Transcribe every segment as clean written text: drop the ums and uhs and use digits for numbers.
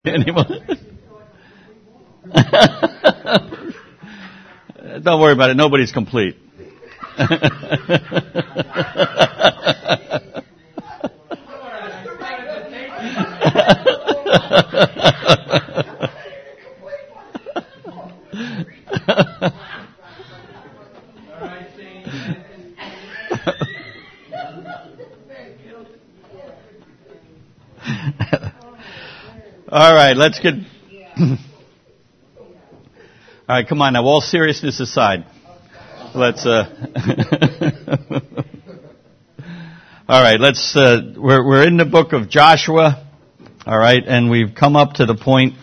Anyone? Don't worry about it. Nobody's complete. All right, let's get... All right, come on now, all seriousness aside. Let's... All right, let's... We're in the book of Joshua, all right, and we've come up to the point...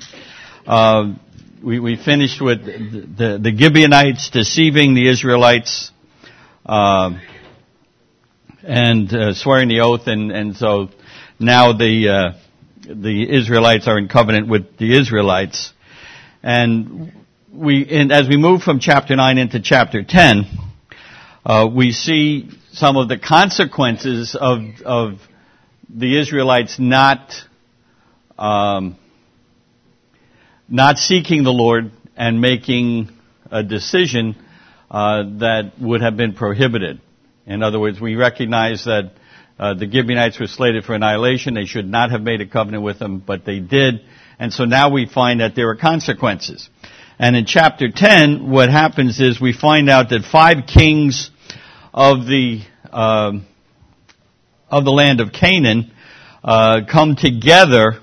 We finished with the Gibeonites deceiving the Israelites and swearing the oath, and so now the Israelites are in covenant with the Israelites. And as we move from chapter 9 into chapter 10, we see some of the consequences of the Israelites not seeking the Lord and making a decision that would have been prohibited. In other words, we recognize that the Gibeonites were slated for annihilation. They should not have made a covenant with them, but they did. And so now we find that there are consequences. And in chapter 10, what happens is we find out that 5 kings of the land of Canaan come together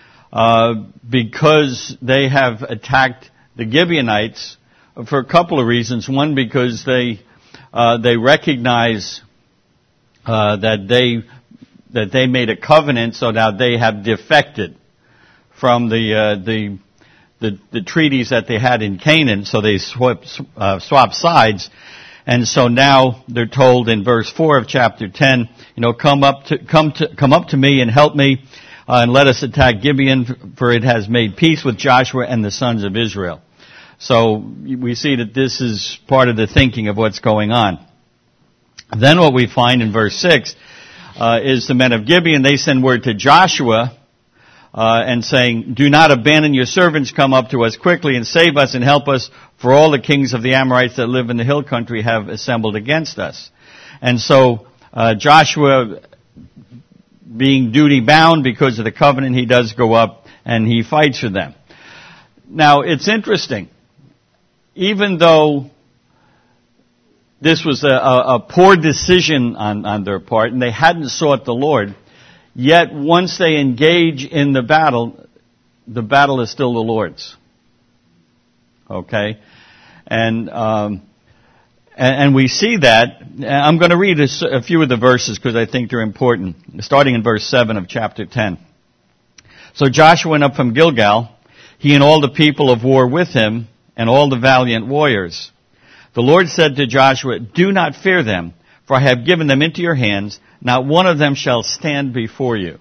because they have attacked the Gibeonites for a couple of reasons. One, because they recognize that they made a covenant, so now they have defected from the treaties that they had in Canaan, so they swap sides. And so now they're told in verse 4 of chapter 10, come up to me and help me, and let us attack Gibeon, for it has made peace with Joshua and the sons of Israel. So we see that this is part of the thinking of what's going on. Then what we find in verse 6 is the men of Gibeon, they send word to Joshua and saying, do not abandon your servants, come up to us quickly and save us and help us, for all the kings of the Amorites that live in the hill country have assembled against us. And so Joshua, being duty bound because of the covenant, he does go up and he fights for them. Now it's interesting, even though this was a poor decision on their part, and they hadn't sought the Lord, yet once they engage in the battle is still the Lord's. Okay? And we see that. I'm going to read a few of the verses because I think they're important, starting in verse 7 of chapter 10. So Joshua went up from Gilgal, he and all the people of war with him, and all the valiant warriors. The Lord said to Joshua, do not fear them, for I have given them into your hands. Not one of them shall stand before you.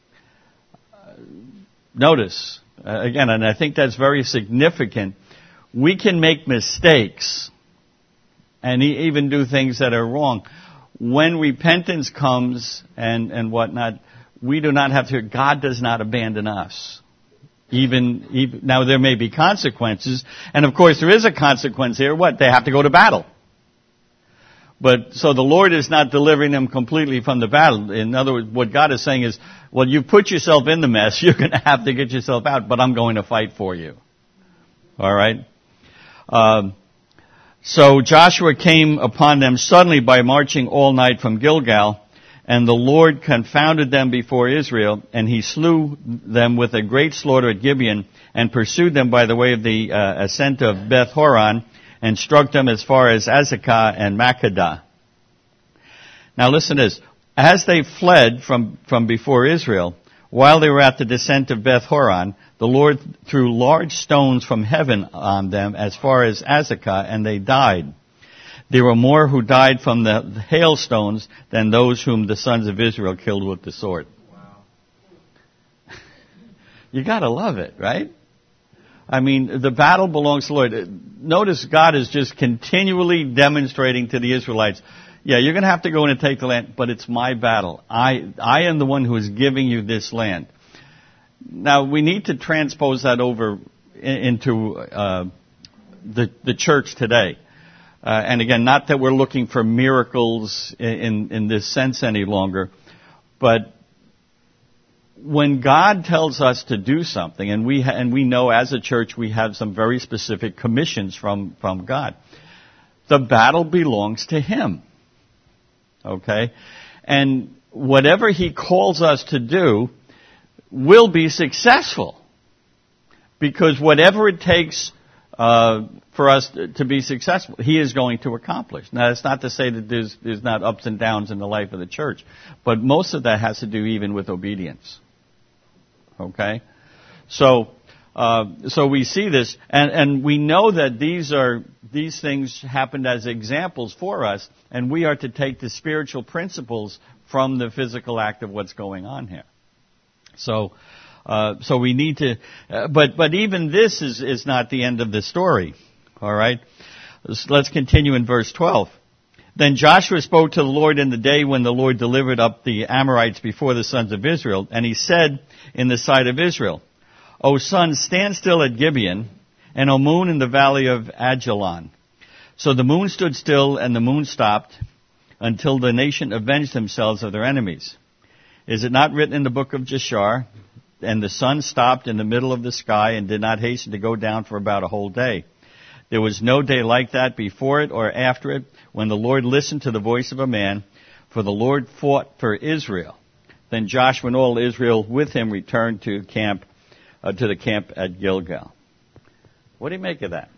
Notice, again, and I think that's very significant, we can make mistakes and even do things that are wrong. When repentance comes and whatnot, we do not have to, God does not abandon us. Even now there may be consequences, and of course there is a consequence here. What? They have to go to battle. But, so the Lord is not delivering them completely from the battle. In other words, what God is saying is, well, you put yourself in the mess, you're going to have to get yourself out, but I'm going to fight for you. Alright? So Joshua came upon them suddenly by marching all night from Gilgal, and the Lord confounded them before Israel, and he slew them with a great slaughter at Gibeon, and pursued them by the way of the ascent of Beth Horon, and struck them as far as Azekah and Makkedah. Now listen to this. As they fled from before Israel, while they were at the descent of Beth Horon, the Lord threw large stones from heaven on them as far as Azekah, and they died. There were more who died from the hailstones than those whom the sons of Israel killed with the sword. Wow. You gotta love it, right? I mean, the battle belongs to the Lord. Notice God is just continually demonstrating to the Israelites, yeah, you're going to have to go in and take the land, but it's my battle. I am the one who is giving you this land. Now we need to transpose that over into the church today. And again, not that we're looking for miracles in this sense any longer, but when God tells us to do something, and we know as a church we have some very specific commissions from God, the battle belongs to Him. Okay? And whatever He calls us to do will be successful. Because whatever it takes for us to be successful, He is going to accomplish. Now, that's not to say that there's not ups and downs in the life of the church, but most of that has to do even with obedience. Okay? So we see this, and we know that these things happened as examples for us, and we are to take the spiritual principles from the physical act of what's going on here. So we need to, but even this is not the end of the story. All right? Let's continue in verse 12. Then Joshua spoke to the Lord in the day when the Lord delivered up the Amorites before the sons of Israel, and he said in the sight of Israel, O sun, stand still at Gibeon, and O moon in the valley of Ajalon. So the moon stood still, and the moon stopped, until the nation avenged themselves of their enemies. Is it not written in the book of Jashar? And the sun stopped in the middle of the sky and did not hasten to go down for about a whole day. There was no day like that before it or after it, when the Lord listened to the voice of a man, for the Lord fought for Israel. Then Joshua and all Israel with him returned to the camp at Gilgal. What do you make of that?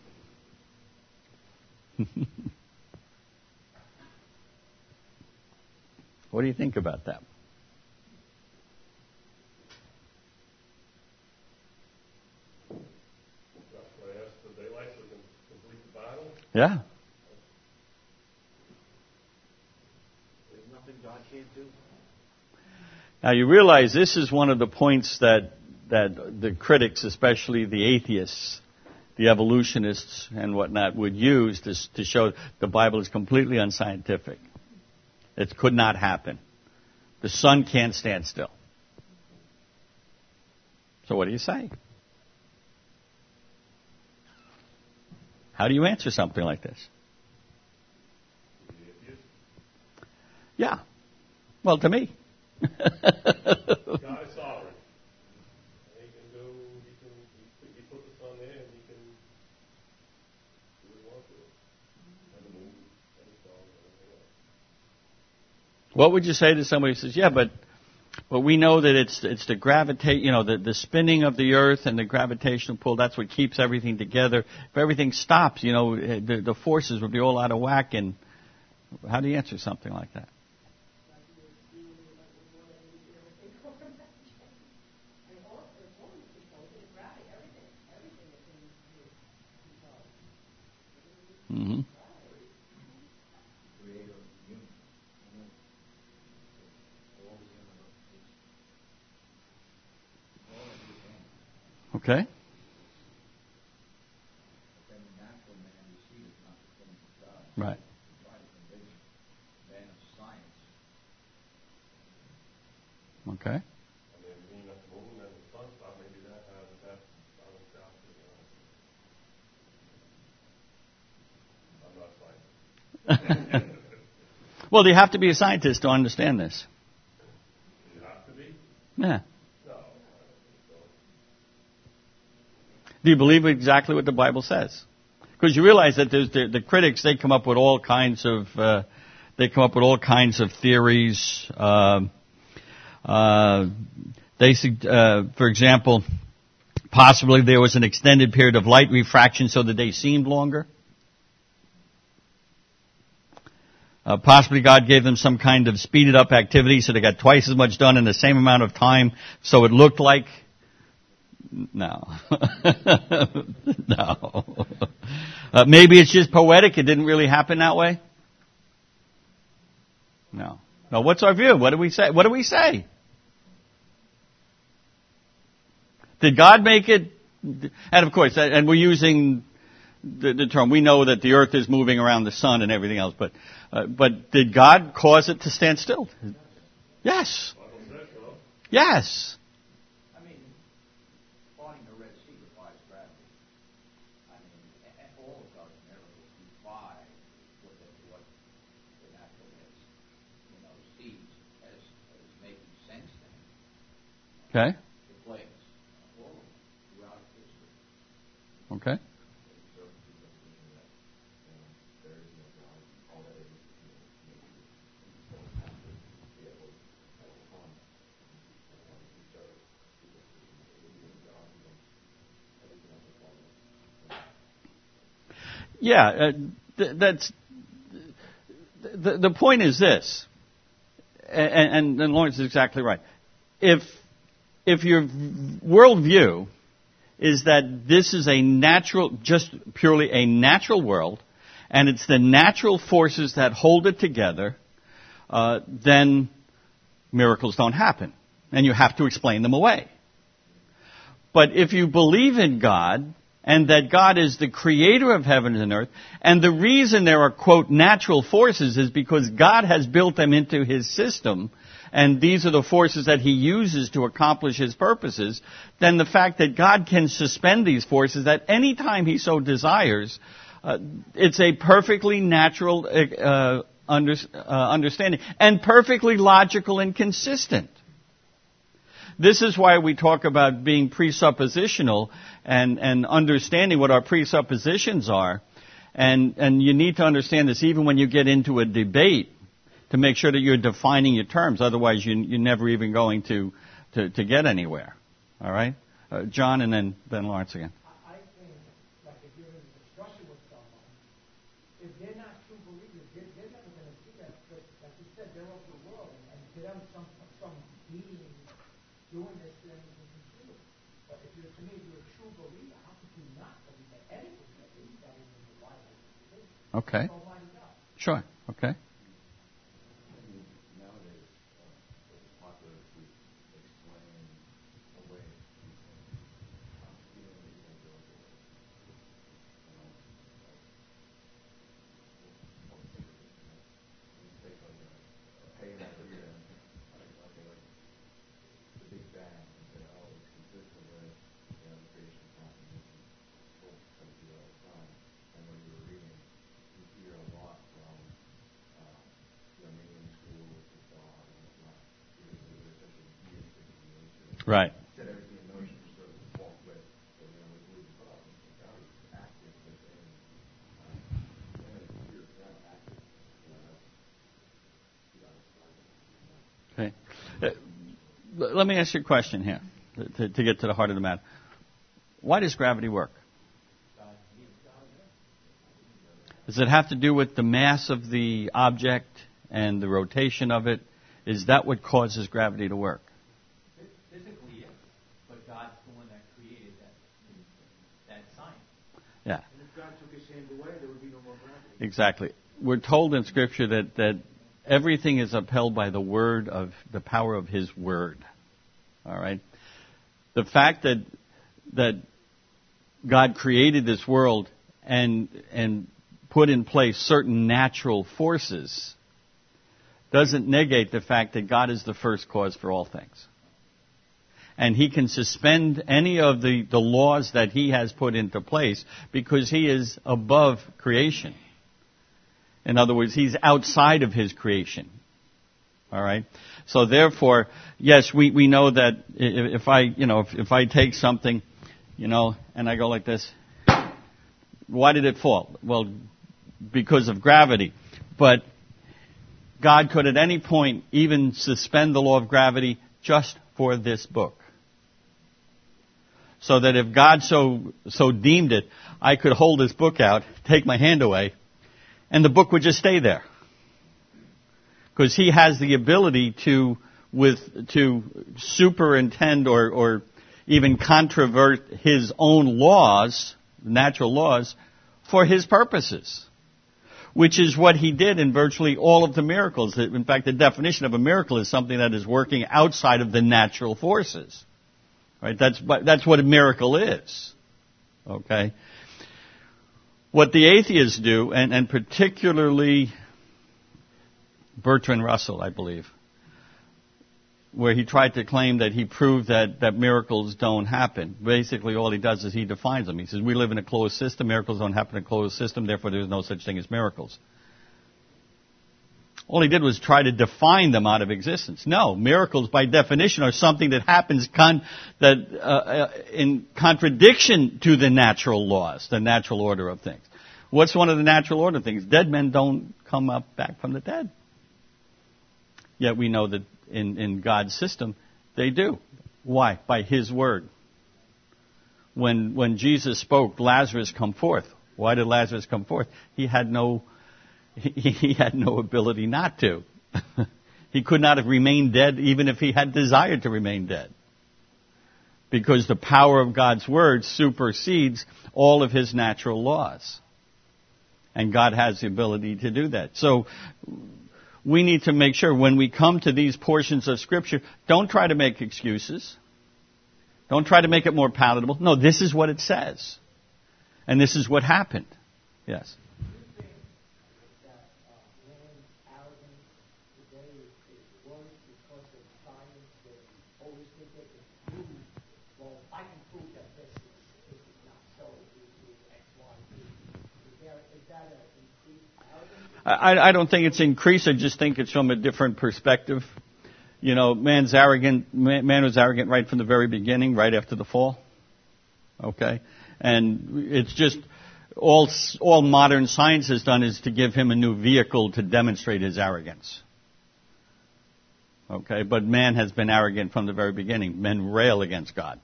What do you think about that? Yeah. There's nothing God can't do. Now you realize this is one of the points that the critics, especially the atheists, the evolutionists and whatnot, would use to show the Bible is completely unscientific. It could not happen. The sun can't stand still. So what do you say? How do you answer something like this? Yeah. Well, to me. God is sovereign. He put the sun there, and he can do what he wants to it. And the moon, and the stars, and everything else. What would you say to somebody who says, yeah, but we know that it's the the spinning of the earth and the gravitational pull, that's what keeps everything together. If everything stops, the forces would be all out of whack. And how do you answer something like that? Mm-hmm. Okay. Right. Okay. And then being at the moon and the sun stop, maybe that balanced out. I'm not a scientist. Well, do you have to be a scientist to understand this? You have to be? Yeah. No. Do you believe exactly what the Bible says? Because you realize that there's the critics, they come up with all kinds of theories. For example, possibly there was an extended period of light refraction so the day seemed longer. Possibly God gave them some kind of speeded up activity so they got twice as much done in the same amount of time, so it looked like. No. No. Maybe it's just poetic. It didn't really happen that way. No. No. What's our view? What do we say? What do we say? Did God make it? And of course, and we're using the term. We know that the earth is moving around the sun and everything else, but did God cause it to stand still? Yes. Yes. I mean, parting the Red Sea defies gravity. I mean, all of God's miracles defy what the natural sees as making sense to him. Okay. The plagues, all of them, throughout history. Okay. Yeah, that's the point is this, and Lawrence is exactly right. If your worldview is that this is a natural, just purely a natural world, and it's the natural forces that hold it together, then miracles don't happen, and you have to explain them away. But if you believe in God, and that God is the creator of heaven and earth, and the reason there are, quote, natural forces is because God has built them into His system, and these are the forces that He uses to accomplish His purposes, then the fact that God can suspend these forces at any time He so desires, it's a perfectly natural understanding, and perfectly logical and consistent. This is why we talk about being presuppositional and understanding what our presuppositions are. And you need to understand this even when you get into a debate to make sure that you're defining your terms. Otherwise, you're never even going to get anywhere. All right? John and then Lawrence again. I think, like if you're in a discussion with someone, if they're not true believers, they're never going to see that. But like you said, they're of the world. And to them, some being doing this thing isn't true. But if you're, to me, if you're a true believer, how could you not believe that anything that is in the Bible? Okay. Almighty God. Sure. Okay. Right. Okay. Let me ask you a question here to get to the heart of the matter. Why does gravity work? Does it have to do with the mass of the object and the rotation of it? Is that what causes gravity to work? Physically, yes. But God's the one that created that science. Yeah. And if God took His hand away, there would be no more gravity. Exactly. We're told in Scripture that everything is upheld by the word of the power of His word. All right. The fact that God created this world and put in place certain natural forces doesn't negate the fact that God is the first cause for all things. And He can suspend any of the laws that He has put into place because He is above creation. In other words, He's outside of His creation. All right? So therefore, yes, we know that if I take something, and I go like this, why did it fall? Well, because of gravity. But God could at any point even suspend the law of gravity just for this book. So that if God so deemed it, I could hold this book out, take my hand away, and the book would just stay there. Because He has the ability to superintend or even controvert His own laws, natural laws, for His purposes. Which is what He did in virtually all of the miracles. In fact, the definition of a miracle is something that is working outside of the natural forces. Right? That's what a miracle is. Okay? What the atheists do, and particularly Bertrand Russell, I believe, where he tried to claim that he proved that miracles don't happen. Basically, all he does is he defines them. He says, we live in a closed system. Miracles don't happen in a closed system. Therefore, there's no such thing as miracles. All he did was try to define them out of existence. No, miracles by definition are something that happens in contradiction to the natural laws, the natural order of things. What's one of the natural order things? Dead men don't come up back from the dead. Yet we know that in God's system, they do. Why? By His word. When Jesus spoke, Lazarus come forth. Why did Lazarus come forth? He had no ability not to. He could not have remained dead even if he had desired to remain dead. Because the power of God's word supersedes all of His natural laws. And God has the ability to do that. So we need to make sure when we come to these portions of Scripture, don't try to make excuses. Don't try to make it more palatable. No, this is what it says. And this is what happened. Yes. I don't think it's increased. I just think it's from a different perspective. You know, man was arrogant right from the very beginning, right after the fall. Okay? And it's just, all modern science has done is to give him a new vehicle to demonstrate his arrogance. Okay? But man has been arrogant from the very beginning. Men rail against God.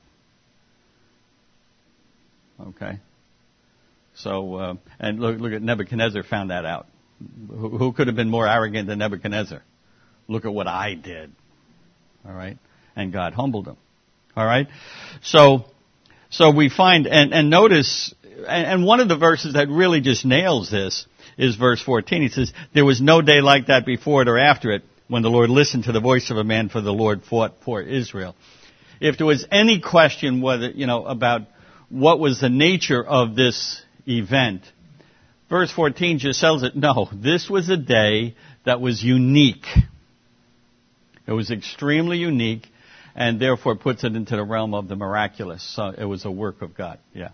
Okay? So, and look at Nebuchadnezzar found that out. Who could have been more arrogant than Nebuchadnezzar? Look at what I did. All right? And God humbled him. All right? So we find, and notice, and one of the verses that really just nails this is verse 14. He says, there was no day like that before it or after it when the Lord listened to the voice of a man, for the Lord fought for Israel. If there was any question whether, about what was the nature of this event, verse 14 just tells it, no, this was a day that was unique. It was extremely unique, and therefore puts it into the realm of the miraculous. So it was a work of God. Yeah.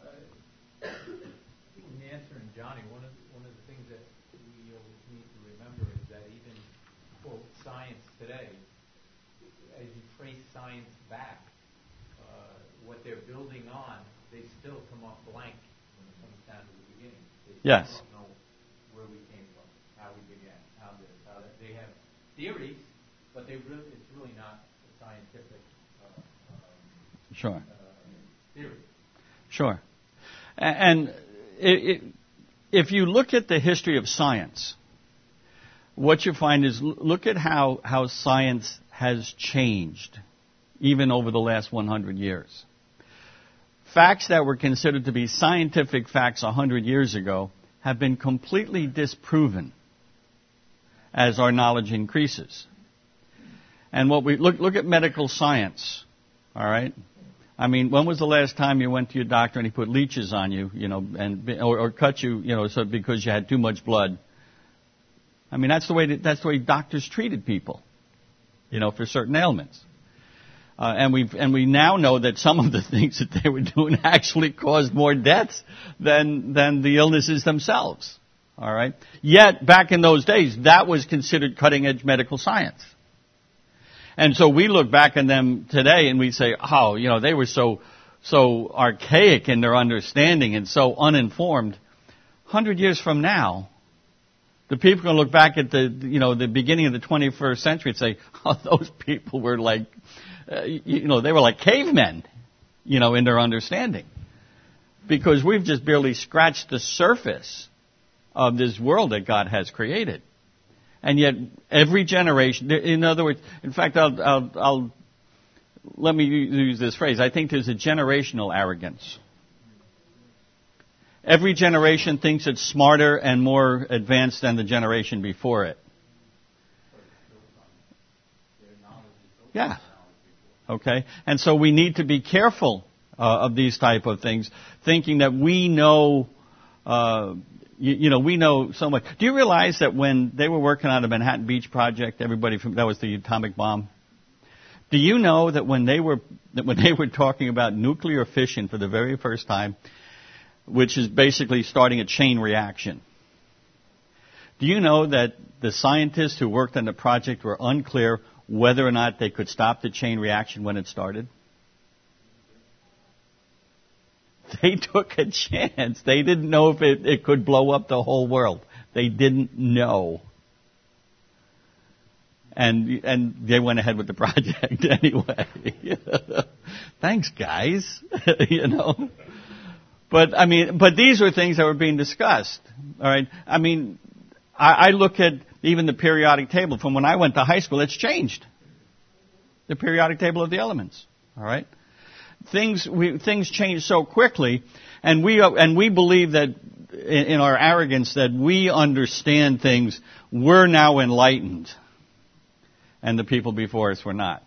In answering Johnny, one of the things that we always need to remember is that even, quote, science today, as you trace science back, what they're building on, they still come off blank when it comes down to the beginning. Yes. They don't know where we came from, how we began, how that. They have theories, but it's really not a scientific theory. Sure. And if you look at the history of science, what you find is, look at how science has changed, even over the last 100 years. Facts that were considered to be scientific facts 100 years ago have been completely disproven as our knowledge increases. And what we look at medical science, all right? I mean, when was the last time you went to your doctor and he put leeches on you, or cut you, so because you had too much blood? I mean, that's the way doctors treated people, for certain ailments. And we now know that some of the things that they were doing actually caused more deaths than the illnesses themselves. All right. Yet back in those days, that was considered cutting edge medical science. And so we look back on them today and we say, oh, they were so archaic in their understanding and so uninformed. 100 years from now, the people are going to look back at the beginning of the 21st century and say, oh, those people were like, they were like cavemen, in their understanding. Because we've just barely scratched the surface of this world that God has created. And yet, every generation, in other words, in fact, let me use this phrase. I think there's a generational arrogance. Every generation thinks it's smarter and more advanced than the generation before it. Yeah. Okay? And so we need to be careful of these type of things, thinking that we know, we know so much. Do you realize that when they were working on the Manhattan Beach Project, that was the atomic bomb, Do you know that when they were talking about nuclear fission for the very first time, which is basically starting a chain reaction, do you know that the scientists who worked on the project were unclear whether or not they could stop the chain reaction when it started? They took a chance. They didn't know if it could blow up the whole world. They didn't know. And they went ahead with the project anyway. Thanks, guys. But these were things that were being discussed. All right. I look at even the periodic table from when I went to high school. It's changed. The periodic table of the elements. All right. Things change so quickly, and we believe that in our arrogance that we understand things. We're now enlightened. And the people before us were not.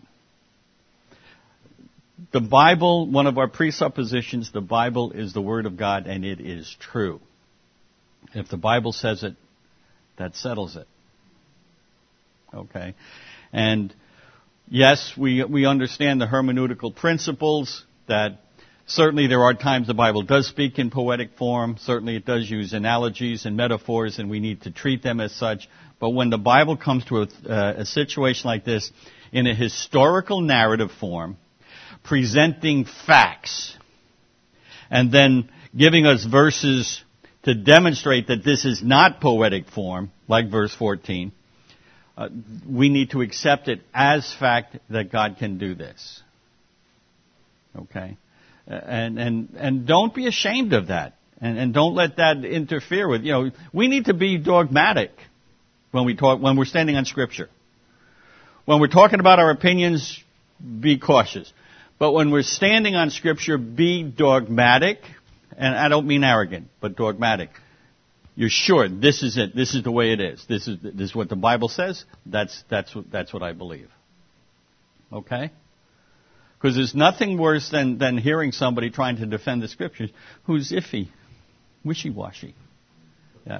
The Bible, one of our presuppositions, the Bible is the Word of God, and it is true. If the Bible says it, that settles it. Okay? And yes, we understand the hermeneutical principles that certainly there are times the Bible does speak in poetic form. Certainly it does use analogies and metaphors, and we need to treat them as such. But when the Bible comes to a situation like this in a historical narrative form, presenting facts, and then giving us verses to demonstrate that this is not poetic form, like verse 14, we need to accept it as fact that God can do this. Okay? And don't be ashamed of that. And don't let that interfere with, we need to be dogmatic when we're standing on Scripture. When we're talking about our opinions, be cautious. But when we're standing on Scripture, be dogmatic. And I don't mean arrogant, but dogmatic. You're sure this is it. This is the way it is. This is what the Bible says. That's what I believe. Okay? Because there's nothing worse than hearing somebody trying to defend the Scriptures who's iffy, wishy-washy. Yeah.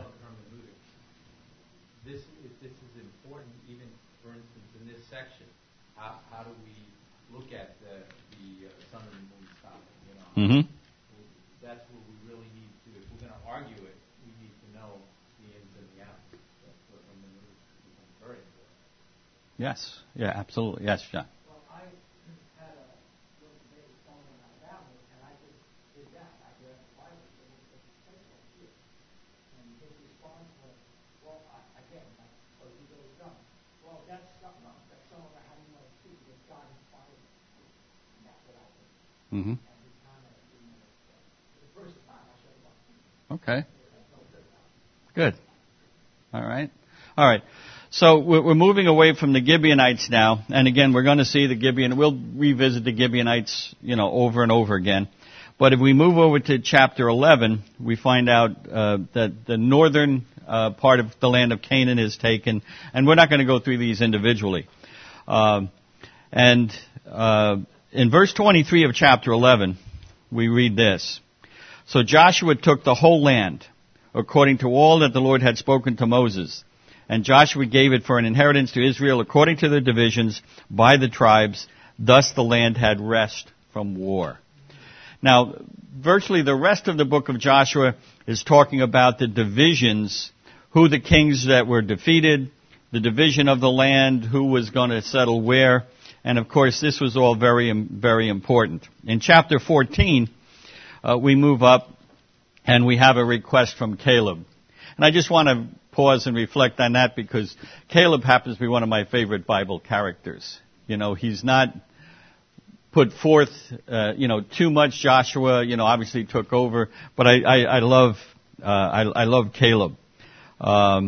This is important, even for instance in this section. How do we look at the sun and the moon stopping? Mm-hmm. That's what we really need to. If we're going to argue it, we need to know the ins and the outs. That's what hermeneutics becomes very important. Yes. Yeah. Absolutely. Yes, John. Well, I had a little debate with someone in my family, and I just did that. I read the Bible, and it was faithful here. And his response was, well, again, so he goes down. Well, that's something that some of us haven't known too, because God inspired me. And that's what I think. Mm-hmm. And he commented, the first time I showed him. Okay. Good. All right. So we're moving away from the Gibeonites now, and again, we're going to see the Gibeon. We'll revisit the Gibeonites, over and over again. But if we move over to chapter 11, we find out that the northern part of the land of Canaan is taken, and we're not going to go through these individually. In verse 23 of chapter 11, we read this. So Joshua took the whole land, according to all that the Lord had spoken to Moses. And Joshua gave it for an inheritance to Israel according to their divisions by the tribes. Thus the land had rest from war. Now, virtually the rest of the book of Joshua is talking about the divisions, who the kings that were defeated, the division of the land, who was going to settle where. And of course, this was all very, very important. In chapter 14, we move up and we have a request from Caleb. And I just want to pause and reflect on that because Caleb happens to be one of my favorite Bible characters. He's not put forth, too much. Joshua, obviously took over, but I love Caleb. So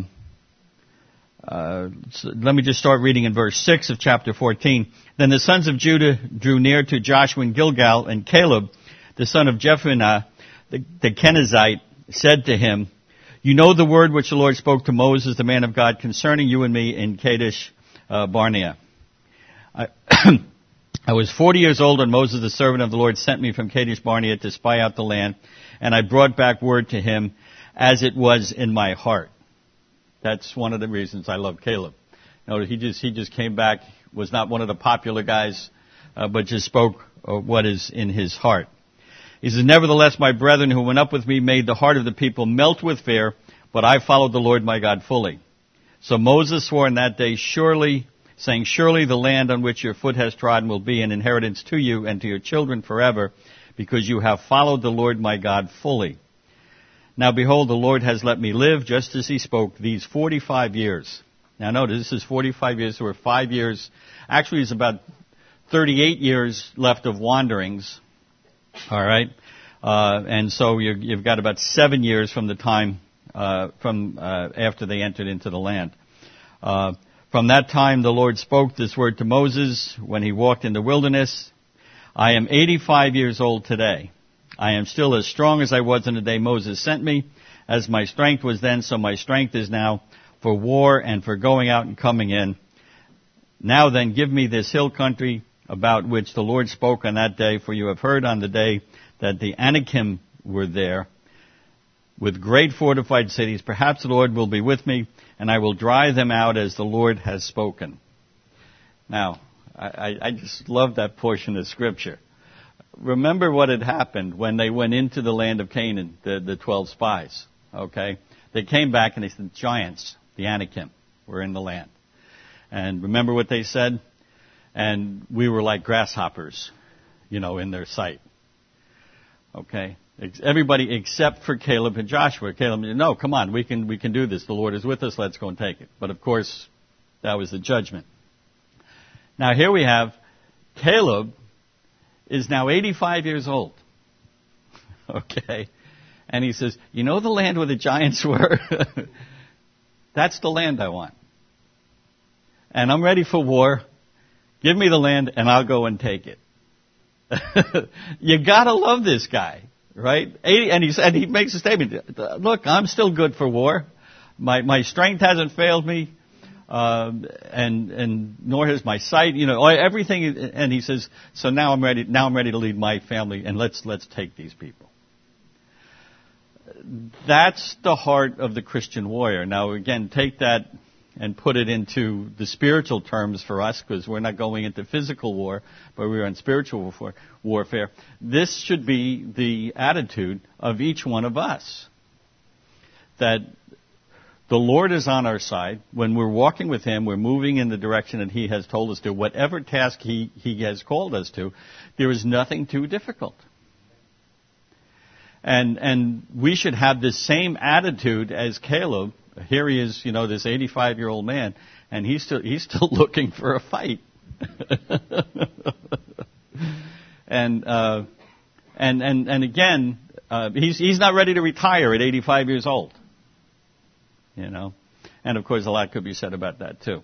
let me just start reading in verse 6 of chapter 14. Then the sons of Judah drew near to Joshua in Gilgal, and Caleb, the son of Jephunneh, the Kenizzite, said to him, "You know the word which the Lord spoke to Moses, the man of God, concerning you and me in Kadesh Barnea. I was 40 years old when Moses, the servant of the Lord, sent me from Kadesh Barnea to spy out the land, and I brought back word to him as it was in my heart." That's one of the reasons I love Caleb. He just came back was not one of the popular guys, but just spoke what is in his heart. He says, nevertheless, my brethren who went up with me made the heart of the people melt with fear, but I followed the Lord my God fully. So Moses swore in that day, saying, surely the land on which your foot has trodden will be an inheritance to you and to your children forever, because you have followed the Lord my God fully. Now behold, the Lord has let me live, just as he spoke, these 45 years. Now notice, this is 45 years. There were 5 years. Actually, it's about 38 years left of wanderings. All right? And so you've got about 7 years from the time, after they entered into the land. From that time the Lord spoke this word to Moses when he walked in the wilderness. I am 85 years old today. I am still as strong as I was in the day Moses sent me. As my strength was then, so my strength is now for war and for going out and coming in. Now then, give me this hill country about which the Lord spoke on that day, for you have heard on the day that the Anakim were there with great fortified cities. Perhaps the Lord will be with me, and I will drive them out as the Lord has spoken. Now, I just love that portion of Scripture. Remember what had happened when they went into the land of Canaan, the 12 spies, okay? They came back and they said, giants, the Anakim, were in the land. And remember what they said? And we were like grasshoppers, in their sight. Okay? Everybody except for Caleb and Joshua. Caleb, no, come on, we can do this. The Lord is with us, let's go and take it. But of course, that was the judgment. Now here we have Caleb is now 85 years old. Okay? And he says, the land where the giants were? That's the land I want. And I'm ready for war. Give me the land and I'll go and take it. You gotta love this guy, right? And he makes a statement. Look, I'm still good for war. My strength hasn't failed me. And nor has my sight, everything. And he says, so now I'm ready to lead my family and let's take these people. That's the heart of the Christian warrior. Now again, take that and put it into the spiritual terms for us, because we're not going into physical war, but we're in spiritual warfare. This should be the attitude of each one of us. That the Lord is on our side. When we're walking with Him, we're moving in the direction that He has told us to. Whatever task He has called us to, there is nothing too difficult. And we should have the same attitude as Caleb. Here he is, this 85-year-old man, and he's still looking for a fight. And again, he's not ready to retire at 85 years old. And of course a lot could be said about that too.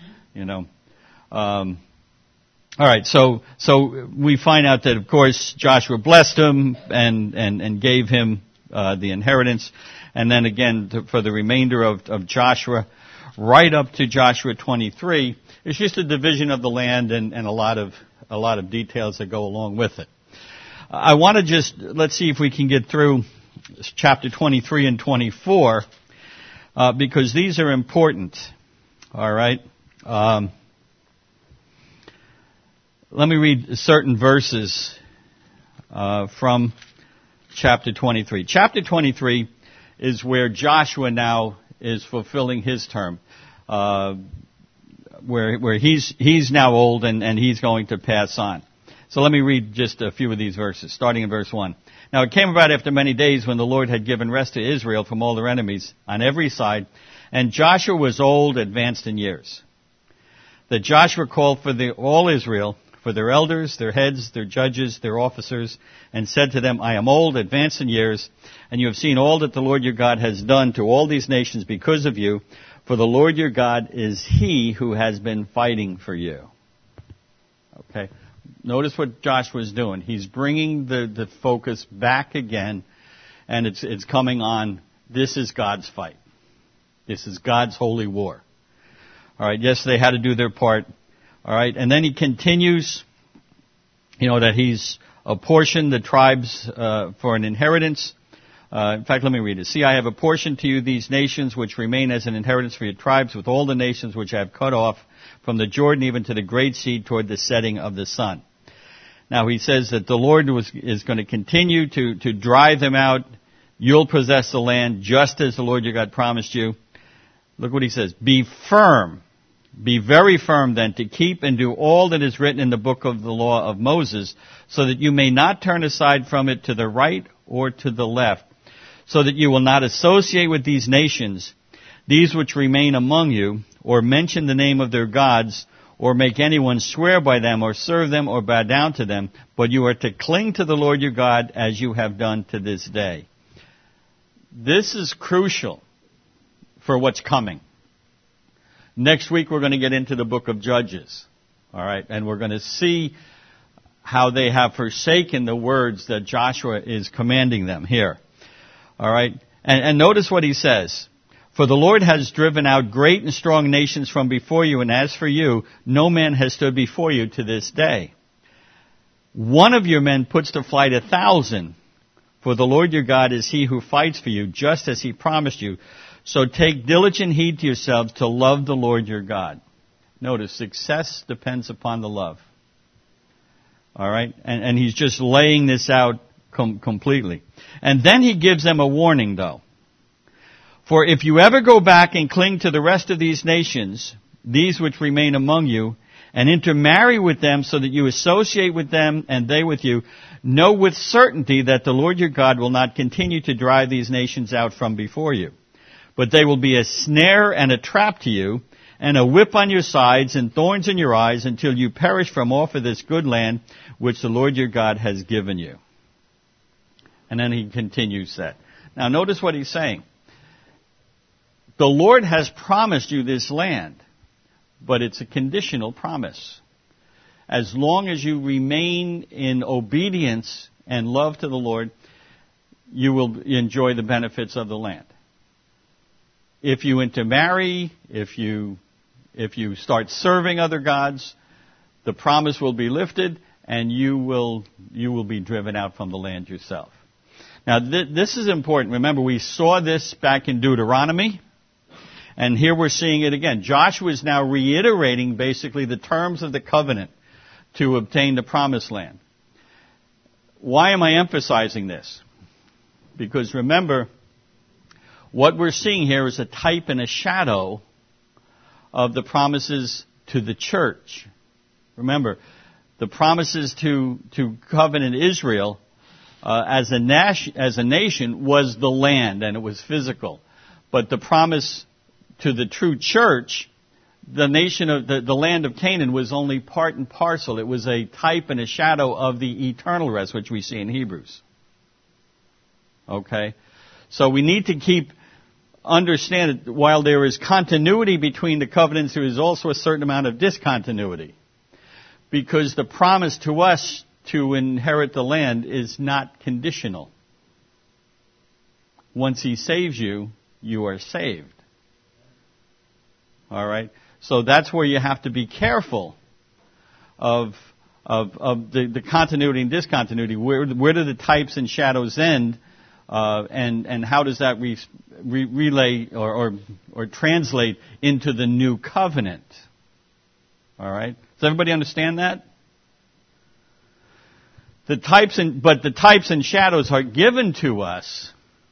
All right, so we find out that of course Joshua blessed him and gave him the inheritance, and then again for the remainder of Joshua, right up to Joshua 23, it's just a division of the land and a lot of details that go along with it. I want to let's see if we can get through chapter 23 and 24. Because these are important. All right. Let me read certain verses from chapter 23. Chapter 23 is where Joshua now is fulfilling his term, where he's now old and he's going to pass on. So let me read just a few of these verses, starting in verse 1. Now it came about after many days when the Lord had given rest to Israel from all their enemies on every side, and Joshua was old, advanced in years, that Joshua called for all Israel, for their elders, their heads, their judges, their officers, and said to them, I am old, advanced in years, and you have seen all that the Lord your God has done to all these nations because of you, for the Lord your God is He who has been fighting for you. Okay. Notice what Joshua's doing. He's bringing the focus back again, and it's coming on, this is God's fight. This is God's holy war. All right, yes, they had to do their part. All right, and then he continues, that he's apportioned the tribes for an inheritance In fact, let me read it. See, I have apportioned to you these nations which remain as an inheritance for your tribes with all the nations which I have cut off from the Jordan even to the great sea toward the setting of the sun. Now he says that the Lord is going to continue to drive them out. You'll possess the land just as the Lord your God promised you. Look what he says. Be firm. Be very firm then to keep and do all that is written in the book of the law of Moses, so that you may not turn aside from it to the right or to the left, so that you will not associate with these nations, these which remain among you, or mention the name of their gods, or make anyone swear by them, or serve them, or bow down to them, but you are to cling to the Lord your God as you have done to this day. This is crucial for what's coming. Next week we're going to get into the book of Judges, all right, and we're going to see how they have forsaken the words that Joshua is commanding them here, all right. And notice what he says. For the Lord has driven out great and strong nations from before you, and as for you, no man has stood before you to this day. One of your men puts to flight 1,000, for the Lord your God is he who fights for you, just as he promised you. So take diligent heed to yourselves to love the Lord your God. Notice, success depends upon the love. All right? And he's just laying this out completely. And then he gives them a warning, though. For if you ever go back and cling to the rest of these nations, these which remain among you, and intermarry with them so that you associate with them and they with you, know with certainty that the Lord your God will not continue to drive these nations out from before you. But they will be a snare and a trap to you, and a whip on your sides and thorns in your eyes until you perish from off of this good land which the Lord your God has given you. And then he continues that. Now notice what he's saying. The Lord has promised you this land, but it's a conditional promise. As long as you remain in obedience and love to the Lord, you will enjoy the benefits of the land. If you intermarry, if you start serving other gods, the promise will be lifted, and you will be driven out from the land yourself. Now, this is important. Remember, we saw this back in Deuteronomy, and here we're seeing it again. Joshua is now reiterating basically the terms of the covenant to obtain the promised land. Why am I emphasizing this? Because remember, what we're seeing here is a type and a shadow of the promises to the church. Remember, the promises to covenant Israel as a nation was the land, and it was physical. But the promise to the true church, the nation of the land of Canaan, was only part and parcel. It was a type and a shadow of the eternal rest, which we see in Hebrews. Okay? So we need to understand that while there is continuity between the covenants, there is also a certain amount of discontinuity. Because the promise to us to inherit the land is not conditional. Once he saves you, you are saved. All right? So that's where you have to be careful of the continuity and discontinuity. Where do the types and shadows end? And how does that relay or translate into the new covenant? All right? Does everybody understand that? But the types and shadows are given to us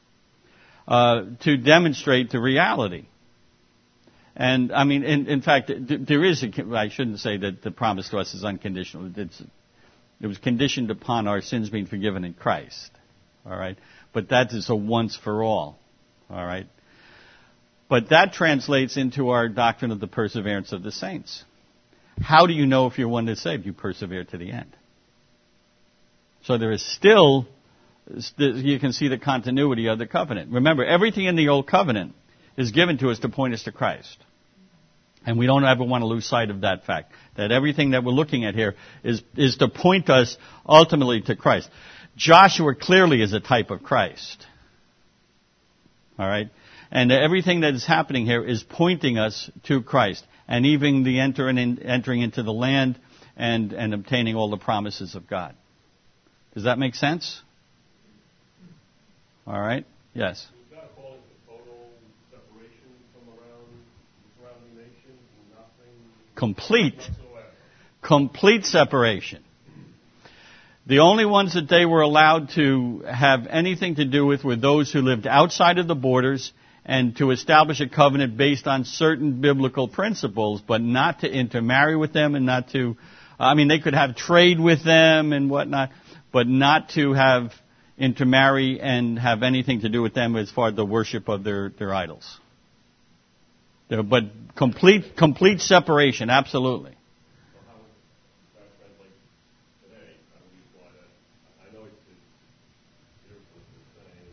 to demonstrate the reality. And I mean, in fact, there is I shouldn't say that the promise to us is unconditional. It was conditioned upon our sins being forgiven in Christ. All right? But that is a once for all. All right? But that translates into our doctrine of the perseverance of the saints. How do you know if you're one that's saved? You persevere to the end. So there is still, you can see the continuity of the covenant. Remember, everything in the old covenant is given to us to point us to Christ. And we don't ever want to lose sight of that fact, that everything that we're looking at here is to point us ultimately to Christ. Joshua clearly is a type of Christ. All right? And everything that is happening here is pointing us to Christ. And even the entering into the land and obtaining all the promises of God. Does that make sense? All right? Yes. Does God call it the total separation from around the surrounding nations and nothing Complete. whatsoever? Complete separation. The only ones that they were allowed to have anything to do with were those who lived outside of the borders and to establish a covenant based on certain biblical principles, but not to intermarry with them and not to, they could have trade with them and whatnot, but not to have intermarry and have anything to do with them as far as the worship of their idols. But complete separation, absolutely. So how would that translate today? How do we apply that? I know it's beautiful to saying,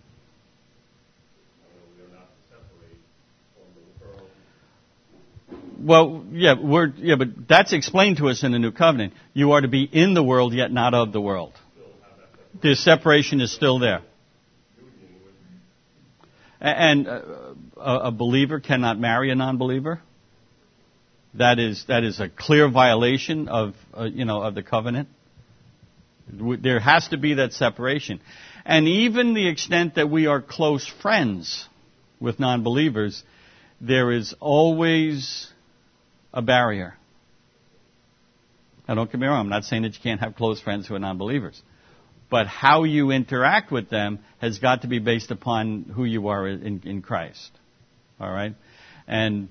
they're not to separate from the world. Well, but that's explained to us in the New Covenant. You are to be in the world, yet not of the world. The separation is still there. And a believer cannot marry a non-believer. That is a clear violation of the covenant. There has to be that separation. And even the extent that we are close friends with non-believers, there is always a barrier. Now, don't get me wrong. I'm not saying that you can't have close friends who are non-believers. But how you interact with them has got to be based upon who you are in Christ. All right? And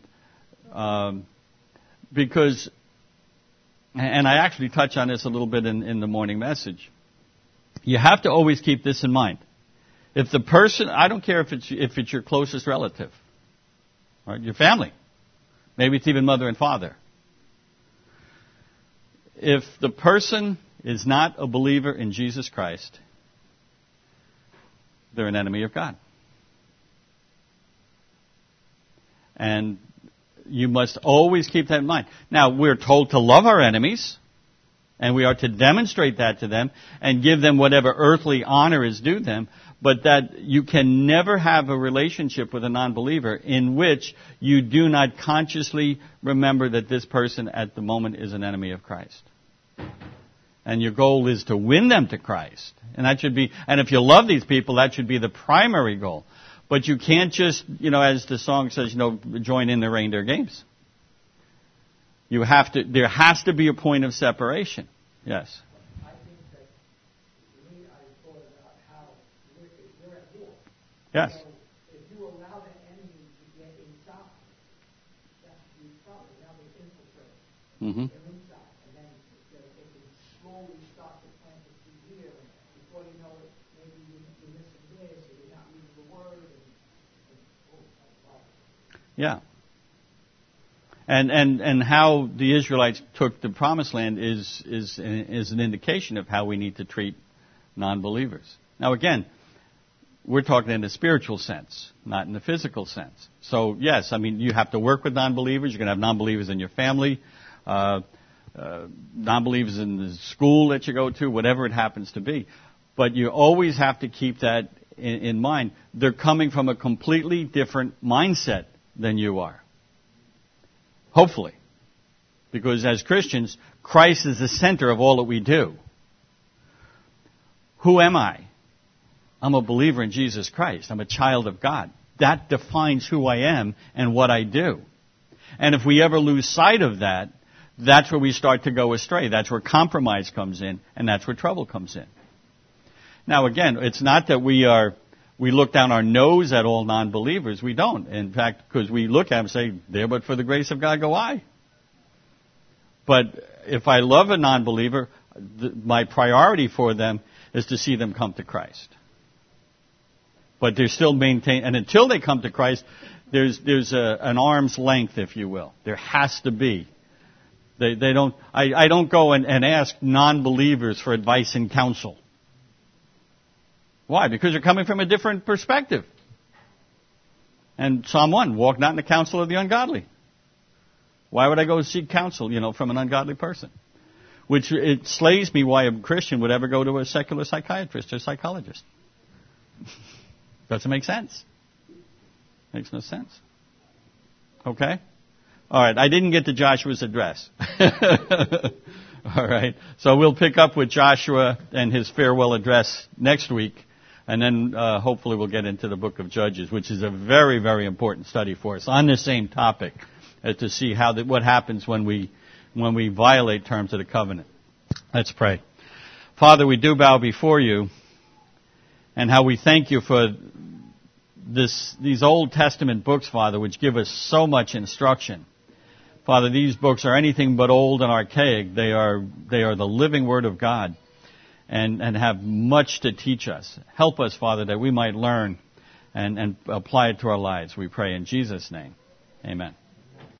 because, and I actually touch on this a little bit in the morning message, you have to always keep this in mind. If the person, I don't care if it's your closest relative, all right, your family, maybe it's even mother and father. If the person is not a believer in Jesus Christ, they're an enemy of God. And you must always keep that in mind. Now, we're told to love our enemies, and we are to demonstrate that to them and give them whatever earthly honor is due them, but that you can never have a relationship with a non-believer in which you do not consciously remember that this person at the moment is an enemy of Christ. And your goal is to win them to Christ. And that should be, and if you love these people, that should be the primary goal. But you can't just, as the song says, join in the reindeer games. There has to be a point of separation. Yes. I think that, to me, I thought about how we're at war. Yes. So if you allow the enemy to get inside, that's the problem. Now they infiltrate. Mm-hmm. They're inside. And then they can slowly start to plant the seed here. And before you know it, maybe you're missing this, or you're not reading the word. Yeah. And how the Israelites took the Promised Land is an indication of how we need to treat non-believers. Now again, we're talking in a spiritual sense, not in a physical sense. So yes, you have to work with non-believers. You're going to have non-believers in your family, non-believers in the school that you go to, whatever it happens to be. But you always have to keep that in mind. They're coming from a completely different mindset than you are. Hopefully. Because as Christians, Christ is the center of all that we do. Who am I? I'm a believer in Jesus Christ. I'm a child of God. That defines who I am and what I do. And if we ever lose sight of that, that's where we start to go astray. That's where compromise comes in, and that's where trouble comes in. Now again, it's not that we look down our nose at all non-believers. We don't. In fact, because we look at them and say, there but for the grace of God go I. But if I love a non-believer, my priority for them is to see them come to Christ. But they're still maintained, and until they come to Christ, there's an arm's length, if you will. There has to be. They don't. I don't go and ask non-believers for advice and counsel. Why? Because they're coming from a different perspective. And Psalm 1, walk not in the counsel of the ungodly. Why would I go seek counsel, from an ungodly person? Which it slays me why a Christian would ever go to a secular psychiatrist or psychologist. Doesn't make sense. Makes no sense. Okay? All right, I didn't get to Joshua's address. All right, so we'll pick up with Joshua and his farewell address next week. And then hopefully we'll get into the book of Judges, which is a very, very important study for us on the same topic, to see what happens when we violate terms of the covenant. Let's pray. Father, we do bow before you, and how we thank you for these Old Testament books, Father, which give us so much instruction. Father, these books are anything but old and archaic. They are the living Word of God, and have much to teach us. Help us, Father, that we might learn and apply it to our lives. We pray in Jesus' name. Amen.